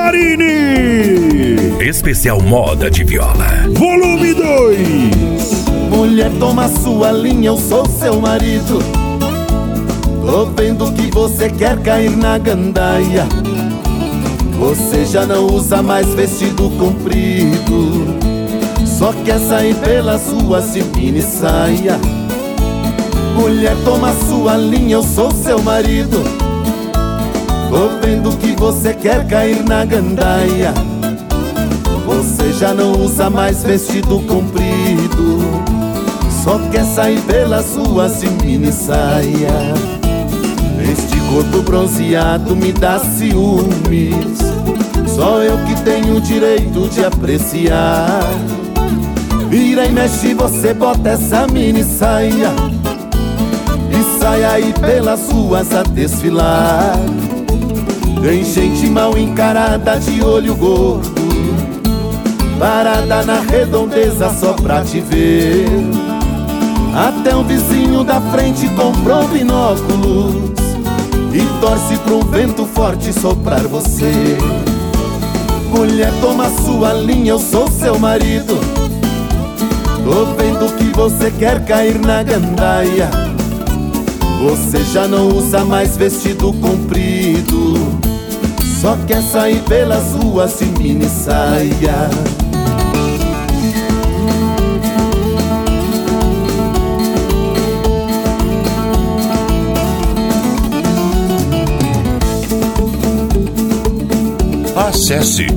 Marini. Especial moda de viola. Volume 2. Mulher, toma sua linha, eu sou seu marido. Tô vendo que você quer cair na gandaia. Você já não usa mais vestido comprido, só quer sair pela sua mini saia. Mulher, toma sua linha, eu sou seu marido. Tô vendo que você quer cair na gandaia. Você já não usa mais vestido comprido, só quer sair pela sua mini saia. Este corpo bronzeado me dá ciúmes, só eu que tenho o direito de apreciar. Vira e mexe, você bota essa mini saia e sai aí pelas ruas a desfilar. Tem gente mal encarada de olho gordo, parada na redondeza só pra te ver. Até um vizinho da frente comprou binóculos e torce pro vento forte soprar você. Mulher, toma sua linha, eu sou seu marido. Tô vendo que você quer cair na gandaia. Você já não usa mais vestido comprido, só quer sair pelas ruas em mini saia. Acesse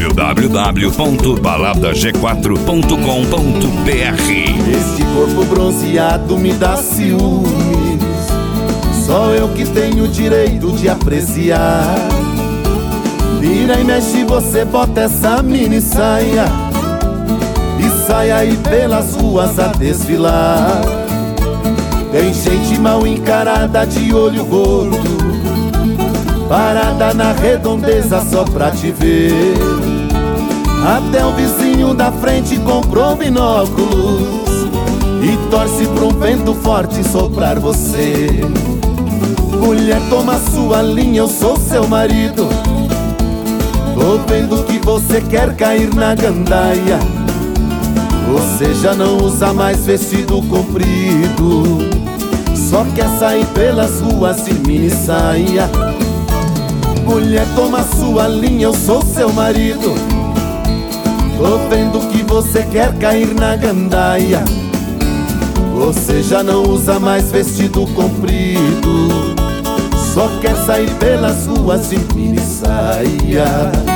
www.baladag4.com.br. Este corpo bronzeado me dá ciúmes, só eu que tenho o direito de apreciar. Vira e mexe, você bota essa mini saia e sai aí pelas ruas a desfilar. Tem gente mal encarada de olho gordo, parada na redondeza só pra te ver. Até o vizinho da frente comprou binóculos e torce pra um vento forte soprar você. Mulher, toma sua linha, eu sou seu marido. Tô vendo que você quer cair na gandaia. Você já não usa mais vestido comprido, só quer sair pelas ruas em mini saia. Mulher, toma sua linha, eu sou seu marido. Tô vendo que você quer cair na gandaia. Você já não usa mais vestido comprido, só quer sair pelas ruas em mini saia.